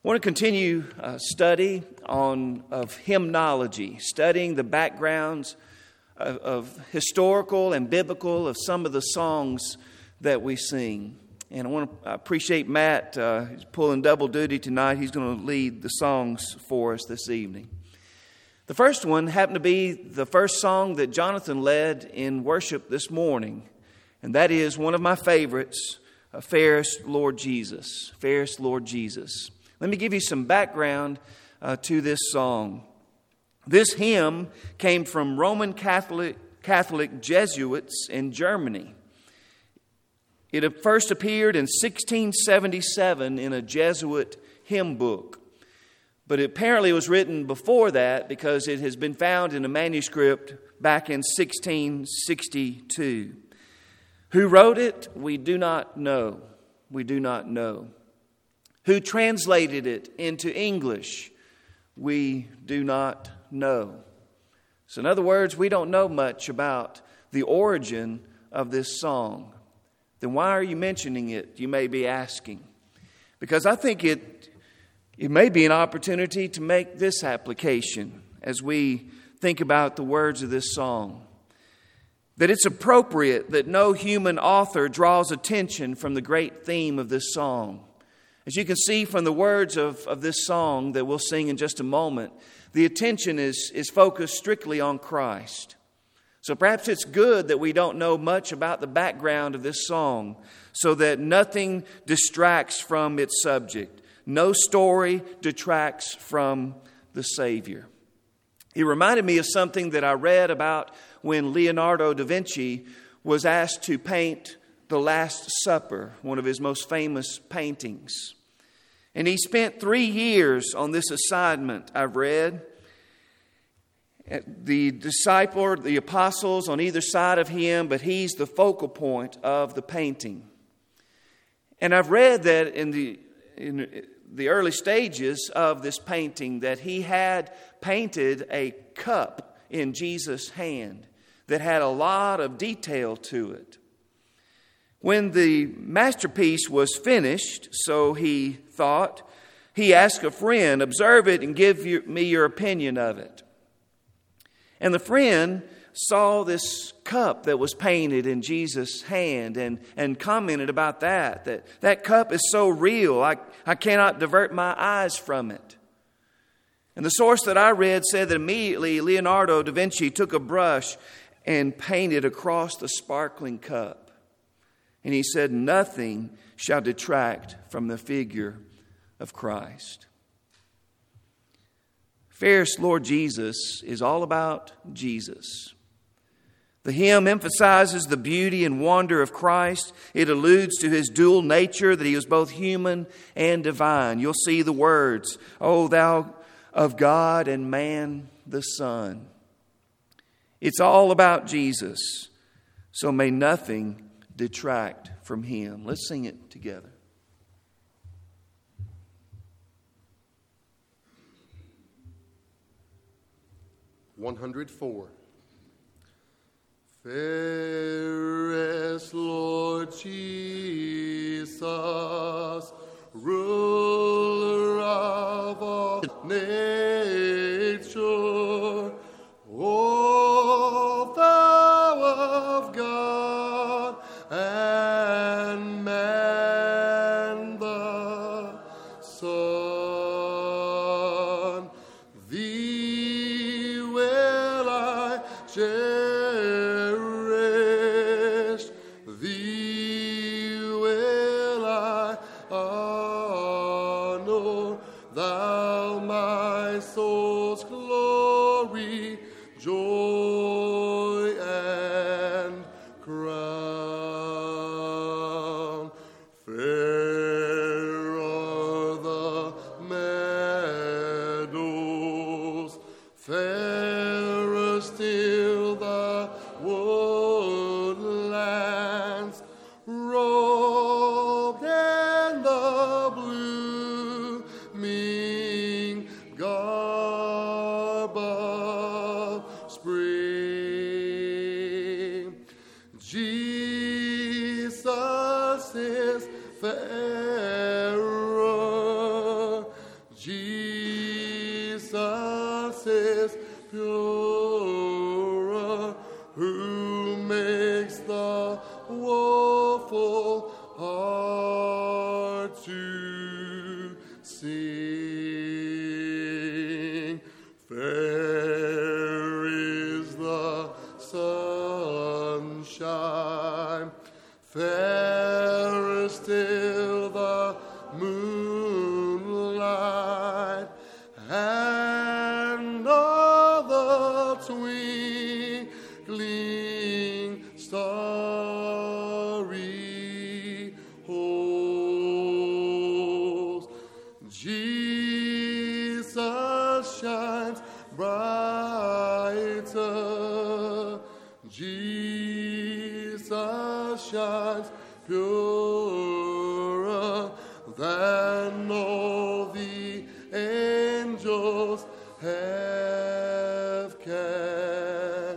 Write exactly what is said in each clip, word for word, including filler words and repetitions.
I want to continue a study on of hymnology, studying the backgrounds of, of historical and biblical of some of the songs that we sing. And I want to appreciate Matt. Uh, he's pulling double duty tonight. He's going to lead the songs for us this evening. The first one happened to be the first song that Jonathan led in worship this morning. And that is one of my favorites, uh, Fairest Lord Jesus. Fairest Lord Jesus. Let me give you some background uh, to this song. This hymn came from Roman Catholic, Catholic Jesuits in Germany. It first appeared in sixteen seventy-seven in a Jesuit hymn book. But it apparently was written before that because it has been found in a manuscript back in sixteen sixty-two. Who wrote it? We do not know. We do not know. Who translated it into English? We do not know. So in other words, we don't know much about the origin of this song. Then why are you mentioning it, you may be asking? Because I think it, it may be an opportunity to make this application as we think about the words of this song. That it's appropriate that no human author draws attention from the great theme of this song. As you can see from the words of, of this song that we'll sing in just a moment, the attention is, is focused strictly on Christ. So perhaps it's good that we don't know much about the background of this song so that nothing distracts from its subject. No story detracts from the Savior. It reminded me of something that I read about when Leonardo da Vinci was asked to paint The Last Supper, one of his most famous paintings. And he spent three years on this assignment, I've read. The disciple, the apostles on either side of him, but he's the focal point of the painting. And I've read that in the in the early stages of this painting that he had painted a cup in Jesus' hand that had a lot of detail to it. When the masterpiece was finished, so he thought, he asked a friend, observe it and give you, me your opinion of it. And the friend saw this cup that was painted in Jesus' hand and, and commented about that, that that cup is so real, I, I cannot divert my eyes from it. And the source that I read said that immediately Leonardo da Vinci took a brush and painted across the sparkling cup. And he said, nothing shall detract from the figure of Christ. Fairest Lord Jesus is all about Jesus. The hymn emphasizes the beauty and wonder of Christ. It alludes to his dual nature, that he was both human and divine. You'll see the words, O thou of God and man the Son. It's all about Jesus. So may nothing detract from him. Let's sing it together. one hundred four. Fairest Lord Jesus, ruler of all nature, O thou of God and man the Son, thee will I cherish, thee will I honor, thou my soul's glory, joy and crown. Fair are the meadows, fairer still the woodlands, robed in the blooming garb of spring. voices purer, who makes the woeful heart to sing. Fair is the sunshine, fairer still the moonlight, and all the twinkling starry hosts. Jesus shines brighter, Jesus shines purer than all the angels have can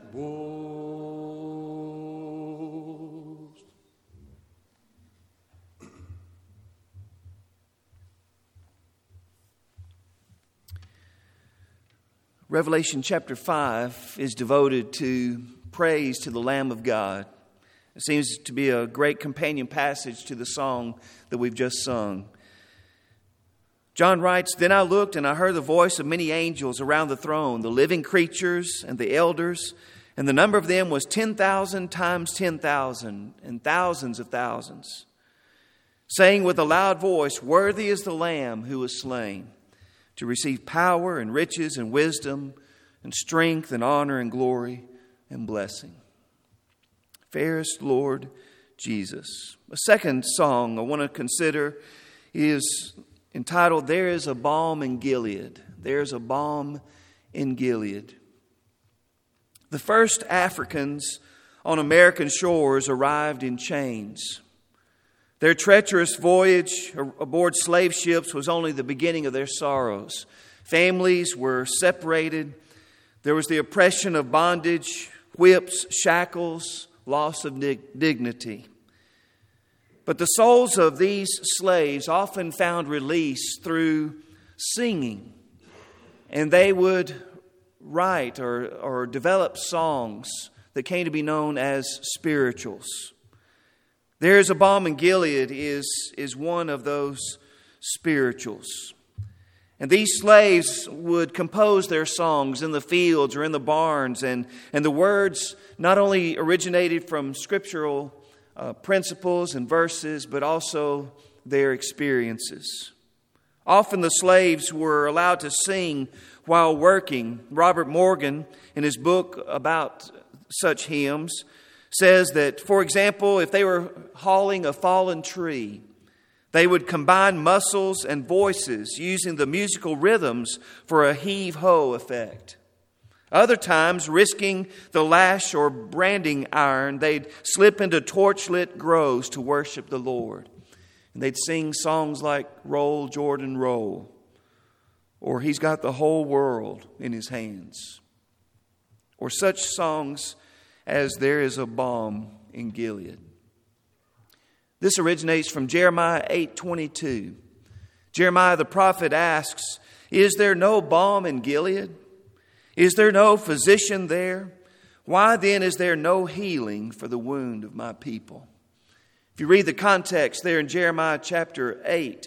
boast. Revelation chapter five is devoted to praise to the Lamb of God. It seems to be a great companion passage to the song that we've just sung. John writes, "Then I looked and I heard the voice of many angels around the throne, the living creatures and the elders, and the number of them was ten thousand times ten thousand and thousands of thousands, saying with a loud voice, 'Worthy is the Lamb who was slain to receive power and riches and wisdom and strength and honor and glory and blessing.'" Fairest Lord Jesus. A second song I want to consider is entitled, "There is a Balm in Gilead." There's a balm in Gilead. The first Africans on American shores arrived in chains. Their treacherous voyage aboard slave ships was only the beginning of their sorrows. Families were separated. There was the oppression of bondage, whips, shackles, loss of dignity. But the souls of these slaves often found release through singing, and they would write or, or develop songs that came to be known as spirituals. "There is a Balm in Gilead" is, is one of those spirituals. And these slaves would compose their songs in the fields or in the barns, and, and the words not only originated from scriptural uh, principles and verses, but also their experiences. Often the slaves were allowed to sing while working. Robert Morgan, in his book about such hymns, says that, for example, if they were hauling a fallen tree, they would combine muscles and voices using the musical rhythms for a heave-ho effect. Other times, risking the lash or branding iron, they'd slip into torchlit groves to worship the Lord. And they'd sing songs like "Roll, Jordan, Roll," or "He's got the whole world in His hands," or such songs as "There is a Balm in Gilead." This originates from Jeremiah eight twenty-two. Jeremiah the prophet asks, "Is there no balm in Gilead? Is there no physician there? Why then is there no healing for the wound of my people?" If you read the context there in Jeremiah chapter eight,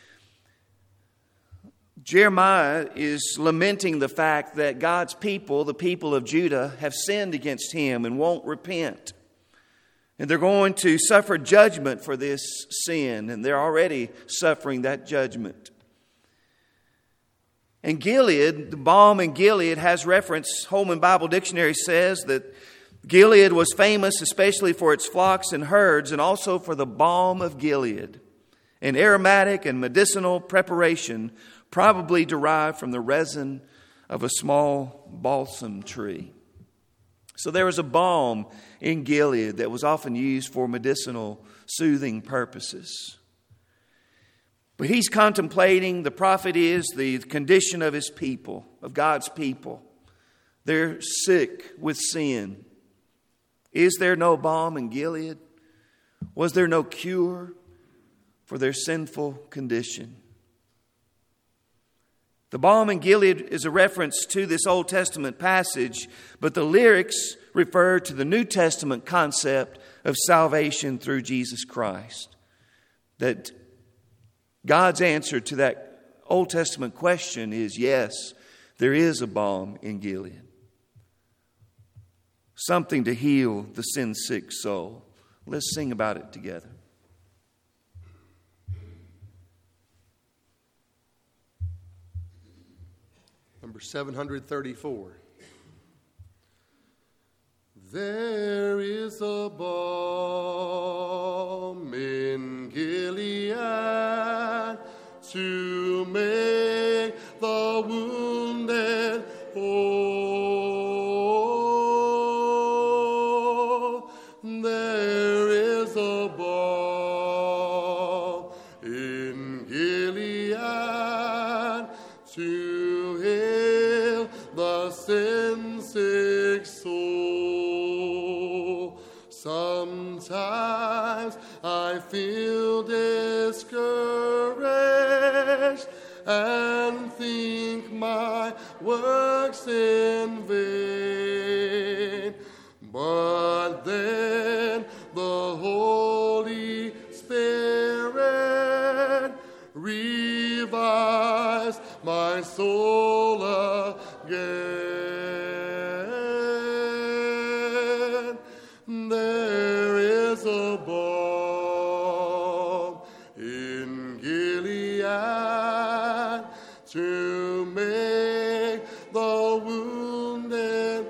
Jeremiah is lamenting the fact that God's people, the people of Judah, have sinned against Him and won't repent. And they're going to suffer judgment for this sin, and they're already suffering that judgment. And Gilead, the balm in Gilead, has reference. Holman Bible Dictionary says that Gilead was famous especially for its flocks and herds, and also for the balm of Gilead, an aromatic and medicinal preparation probably derived from the resin of a small balsam tree. So there was a balm in Gilead that was often used for medicinal soothing purposes. But he's contemplating, the prophet is, the condition of his people, of God's people. They're sick with sin. Is there no balm in Gilead? Was there no cure for their sinful condition? The balm in Gilead is a reference to this Old Testament passage, but the lyrics refer to the New Testament concept of salvation through Jesus Christ. That God's answer to that Old Testament question is yes, there is a balm in Gilead. Something to heal the sin-sick soul. Let's sing about it together. Number seven thirty-four. There is a balm in Gilead to make the wounded whole. There is a balm in Gilead to heal the sin-sick soul. Sometimes I feel discouraged and think my work's in vain. But then the Holy Spirit revives my soul again. There is a balm in Gilead to make the wounded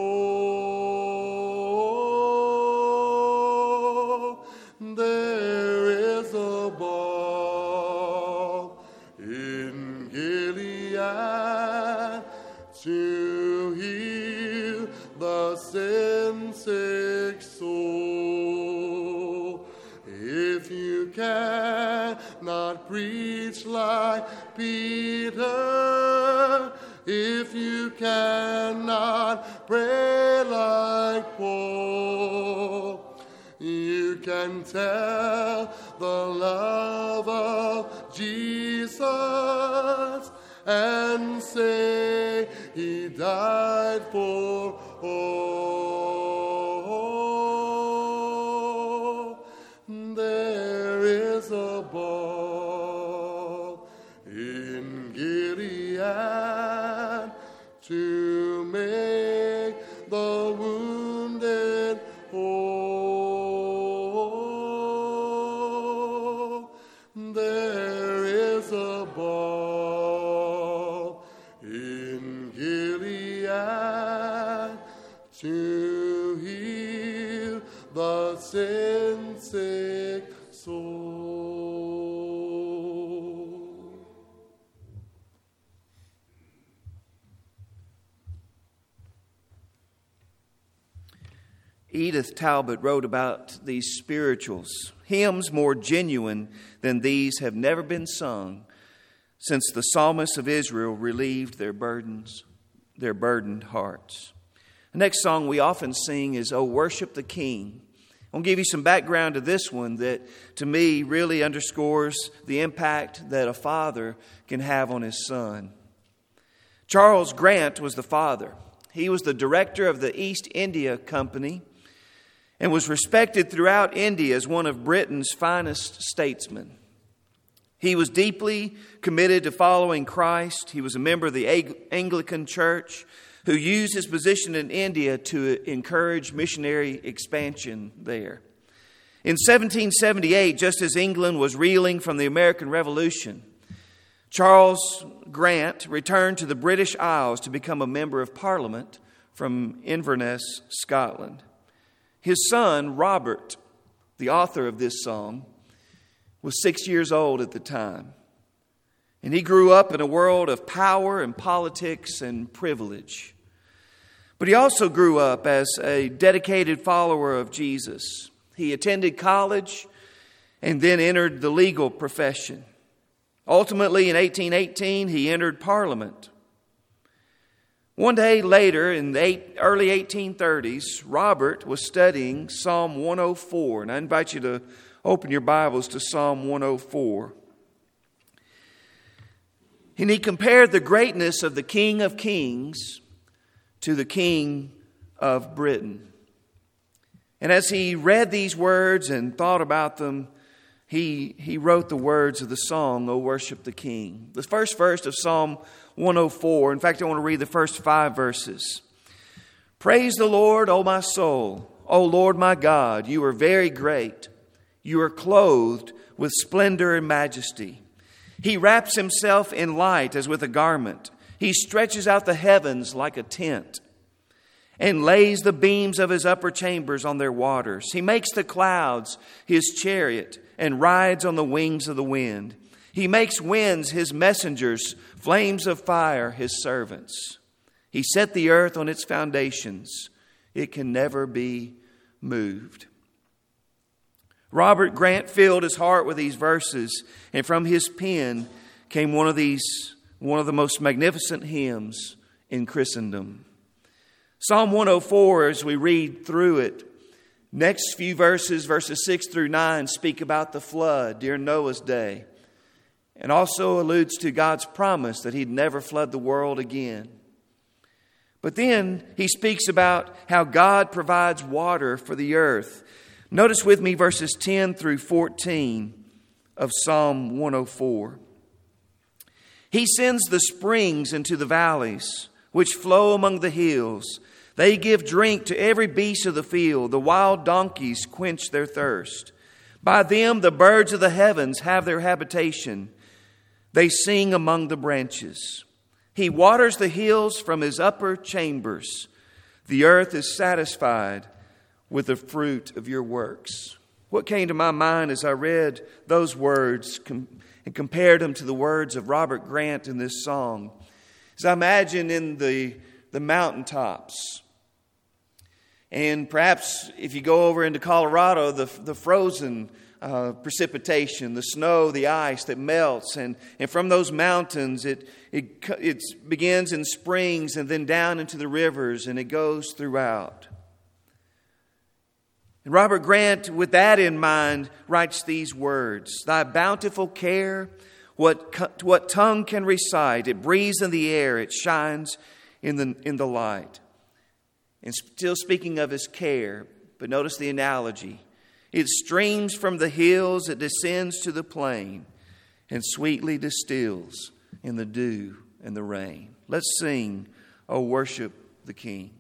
whole. There is a balm in Gilead to heal the sin-sick soul. If you cannot preach like Peter, if you cannot pray like Paul, you can tell the love of Jesus and say he died for all. There is a balm in Gilead to make the wounded whole. There is a balm in Gilead to heal the sin-sick soul. Edith Talbot wrote about these spirituals. Hymns more genuine than these have never been sung since the psalmists of Israel relieved their burdens, their burdened hearts. The next song we often sing is "Oh, Worship the King." I'll give you some background to this one that, to me, really underscores the impact that a father can have on his son. Charles Grant was the father. He was the director of the East India Company and was respected throughout India as one of Britain's finest statesmen. He was deeply committed to following Christ. He was a member of the Anglican Church who used his position in India to encourage missionary expansion there. In seventeen seventy-eight, just as England was reeling from the American Revolution, Charles Grant returned to the British Isles to become a member of Parliament from Inverness, Scotland. His son, Robert, the author of this song, was six years old at the time. And he grew up in a world of power and politics and privilege. But he also grew up as a dedicated follower of Jesus. He attended college and then entered the legal profession. Ultimately, in eighteen eighteen, he entered Parliament. One day later, in the eight, early eighteen thirties, Robert was studying Psalm one oh four. And I invite you to open your Bibles to Psalm one oh four. And he compared the greatness of the King of Kings to the King of Britain. And as he read these words and thought about them, he, he wrote the words of the song, O Worship the King. The first verse of Psalm one oh four, in fact, I want to read the first five verses. Praise the Lord, O my soul. O Lord my God, you are very great. You are clothed with splendor and majesty. He wraps himself in light as with a garment. He stretches out the heavens like a tent and lays the beams of his upper chambers on their waters. He makes the clouds his chariot and rides on the wings of the wind. He makes winds his messengers, flames of fire his servants. He set the earth on its foundations. It can never be moved. Robert Grant filled his heart with these verses, and from his pen came one of these, one of the most magnificent hymns in Christendom. Psalm one oh four, as we read through it, next few verses, verses six through nine, speak about the flood during Noah's day, and also alludes to God's promise that he'd never flood the world again. But then he speaks about how God provides water for the earth. Notice with me verses ten through fourteen of Psalm one oh four. He sends the springs into the valleys, which flow among the hills. They give drink to every beast of the field. The wild donkeys quench their thirst. By them the birds of the heavens have their habitation. They sing among the branches. He waters the hills from his upper chambers. The earth is satisfied with the fruit of your works. What came to my mind as I read those words com- and compared them to the words of Robert Grant in this song is I imagine in the, the mountaintops. And perhaps if you go over into Colorado, the, the frozen uh, precipitation, the snow, the ice that melts. And, and from those mountains, it, it, it begins in springs and then down into the rivers, and it goes throughout. And Robert Grant, with that in mind, writes these words. Thy bountiful care, what, what tongue can recite? It breathes in the air, it shines in the, in the light. And still speaking of his care, but notice the analogy. It streams from the hills, it descends to the plain, and sweetly distills in the dew and the rain. Let's sing, O Worship the King.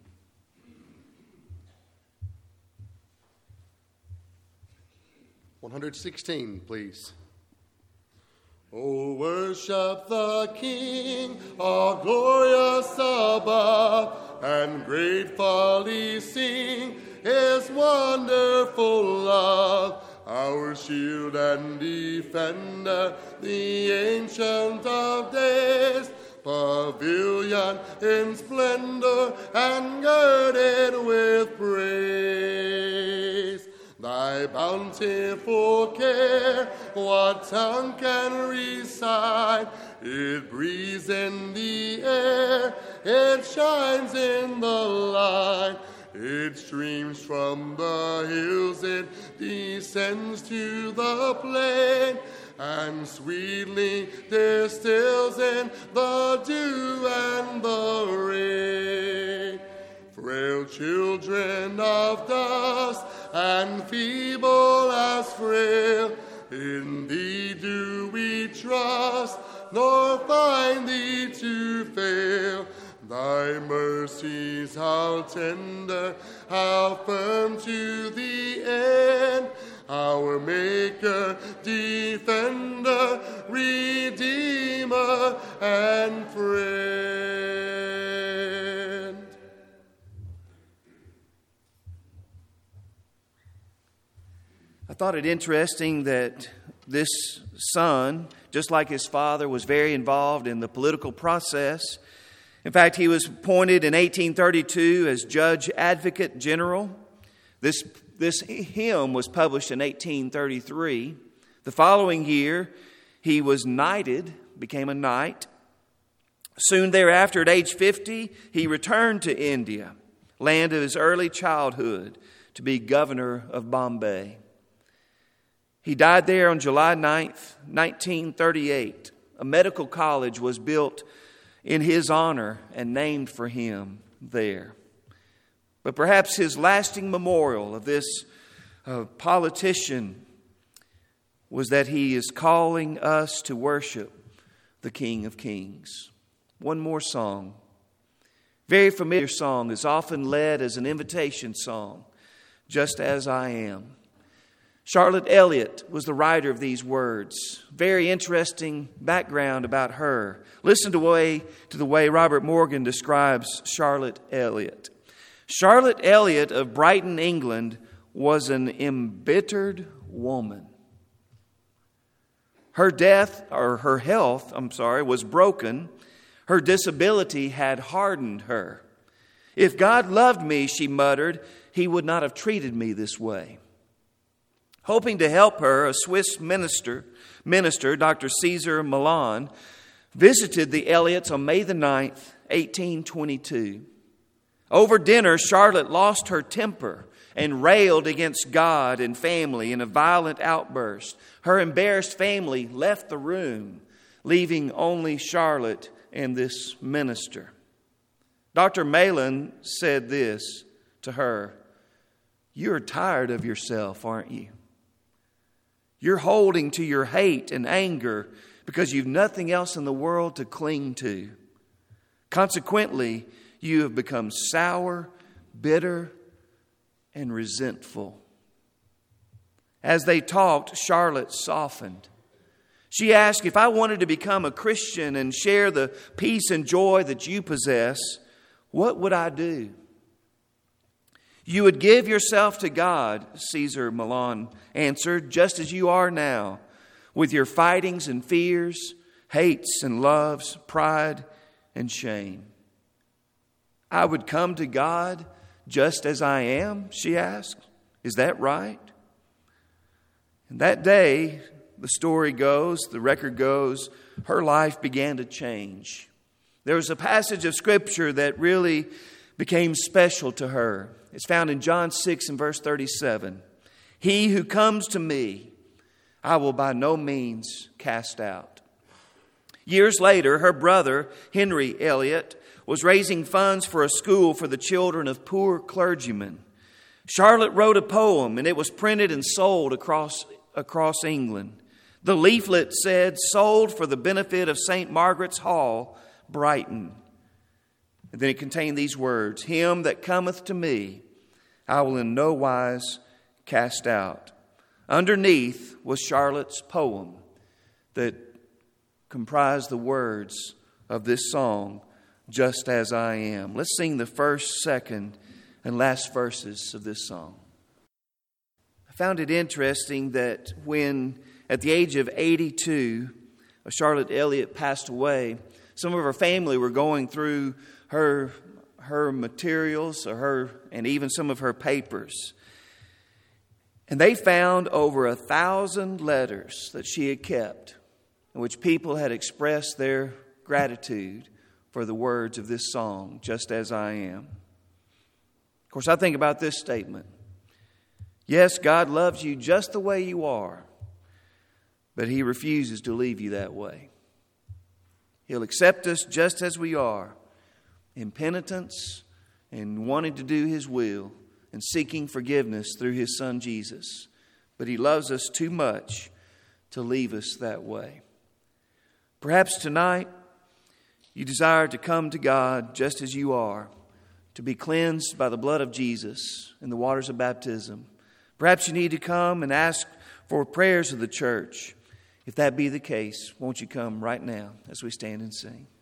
one sixteen, please. Oh, worship the King, all glorious above, and gratefully sing his wonderful love. Our shield and defender, the Ancient of Days, pavilion in splendor and girded with praise. Thy bountiful care, what tongue can recite? It breathes in the air, it shines in the light. It streams from the hills, it descends to the plain, and sweetly distills in the dew and the rain. Frail children of dust, and feeble as frail, in thee do we trust, nor find thee to fail. Thy mercies how tender, how firm to the end. Our Maker, Defender, Redeemer, and Friend. I thought it interesting that this son, just like his father, was very involved in the political process. In fact, he was appointed in eighteen thirty-two as Judge Advocate General. This, this hymn was published in eighteen thirty-three. The following year, he was knighted, became a knight. Soon thereafter, at age fifty, he returned to India, land of his early childhood, to be governor of Bombay. He died there on July ninth, nineteen thirty-eight, A medical college was built in his honor and named for him there. But perhaps his lasting memorial of this uh, politician was that he is calling us to worship the King of Kings. One more song. Very familiar song, is often led as an invitation song, Just As I Am. Charlotte Elliott was the writer of these words. Very interesting background about her. Listen to, way, to the way Robert Morgan describes Charlotte Elliott. Charlotte Elliott of Brighton, England, was an embittered woman. Her death, or her health, I'm sorry, was broken. Her disability had hardened her. If God loved me, she muttered, He would not have treated me this way. Hoping to help her, a Swiss minister, minister Doctor Cesar Millan, visited the Elliots on May the ninth, eighteen twenty-two. Over dinner, Charlotte lost her temper and railed against God and family in a violent outburst. Her embarrassed family left the room, leaving only Charlotte and this minister. Doctor Millan said this to her, "You're tired of yourself, aren't you? You're holding to your hate and anger because you've nothing else in the world to cling to. Consequently, you have become sour, bitter, and resentful." As they talked, Charlotte softened. She asked, "If I wanted to become a Christian and share the peace and joy that you possess, what would I do?" "You would give yourself to God," Cesar Millan answered, "just as you are now, with your fightings and fears, hates and loves, pride and shame." "I would come to God just as I am?" she asked. "Is that right?" And that day, the story goes, the record goes, her life began to change. There was a passage of Scripture that really became special to her. It's found in John six and verse thirty-seven. "He who comes to me, I will by no means cast out." Years later, her brother, Henry Elliott, was raising funds for a school for the children of poor clergymen. Charlotte wrote a poem, and it was printed and sold across, across England. The leaflet said, "Sold for the benefit of Saint Margaret's Hall, Brighton." And then it contained these words, "Him that cometh to me, I will in no wise cast out." Underneath was Charlotte's poem that comprised the words of this song, Just As I Am. Let's sing the first, second, and last verses of this song. I found it interesting that when, at the age of eighty-two, Charlotte Elliott passed away, some of her family were going through her her materials or her and even some of her papers. And they found over a thousand letters that she had kept in which people had expressed their gratitude for the words of this song, Just As I Am. Of course, I think about this statement. Yes, God loves you just the way you are, but He refuses to leave you that way. He'll accept us just as we are, in penitence and wanting to do His will and seeking forgiveness through His Son Jesus. But He loves us too much to leave us that way. Perhaps tonight you desire to come to God just as you are, to be cleansed by the blood of Jesus and the waters of baptism. Perhaps you need to come and ask for prayers of the church. If that be the case, won't you come right now as we stand and sing?